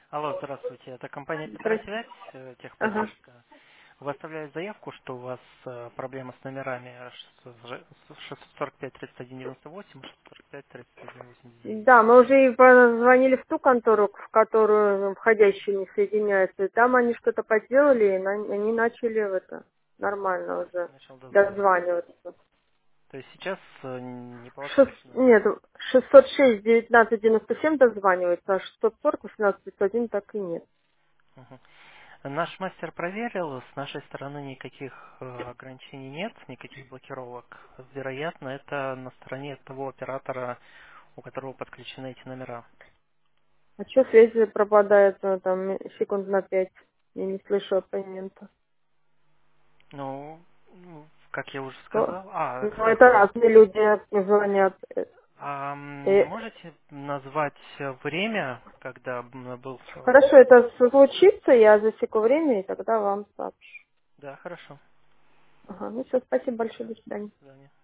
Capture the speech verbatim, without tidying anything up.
Алло, здравствуйте. Это компания Здрасте. Петросвязь, э, Ага. техподдержка. Вы оставляли заявку, что у вас э, проблема с номерами шестьсот сорок пять тридцать один девяносто восемь, шестьсот сорок пять тридцать один восемьдесят девять. Да, мы уже и позвонили в ту контору, в которую входящие не соединяются. И там они что-то поделали, и на- они начали в это нормально уже Начал дозваниваться. дозваниваться. То есть сейчас э, не получается, Шест- что номера. Нет, шестьсот шесть девятнадцать девяносто семь дозванивается, а шестьсот сорок восемнадцать пятьсот один так и нет. Мгм. Наш мастер проверил, с нашей стороны никаких э, ограничений нет, никаких блокировок. Вероятно, это на стороне того оператора, у которого подключены эти номера. А что связь пропадает ну, там секунд на пять? Я не слышу оппонента. Ну, ну, как я уже Ну, сказал, а, ну, это разные люди звонят. а, м, Э, можете назвать время, когда м, был... э, Хорошо, это случится, я засеку время и тогда вам сообщу. Да, хорошо. Ага, ну все, спасибо большое, Все, до свидания. до свидания.